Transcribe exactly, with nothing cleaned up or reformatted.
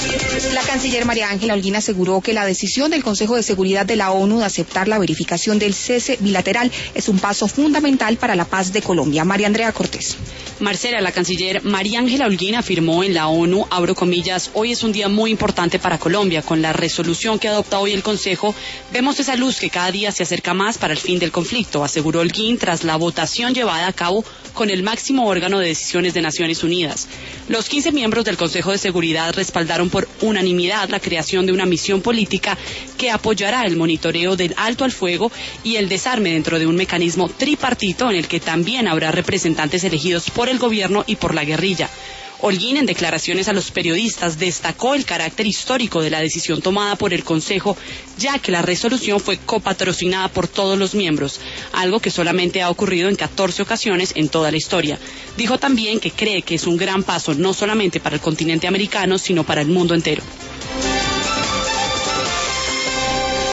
La canciller María Ángela Holguín aseguró que la decisión del Consejo de Seguridad de la ONU de aceptar la verificación del cese bilateral es un paso fundamental para la paz de Colombia. María Andrea Cortés. Marcela, la canciller María Ángela Holguín afirmó en la ONU, abro comillas, hoy es un día muy importante para Colombia. Con la resolución que adopta hoy el Consejo, vemos esa luz que cada día se acerca más para el fin del conflicto, aseguró Holguín tras la votación llevada a cabo con el máximo órgano de decisiones de Naciones Unidas. Los quince miembros del Consejo de Seguridad respaldaron por unanimidad la creación de una misión política que apoyará el monitoreo del alto al fuego y el desarme dentro de un mecanismo tripartito en el que también habrá representantes elegidos por el gobierno y por la guerrilla. Holguín, en declaraciones a los periodistas, destacó el carácter histórico de la decisión tomada por el Consejo, ya que la resolución fue copatrocinada por todos los miembros, algo que solamente ha ocurrido en catorce ocasiones en toda la historia. Dijo también que cree que es un gran paso no solamente para el continente americano, sino para el mundo entero.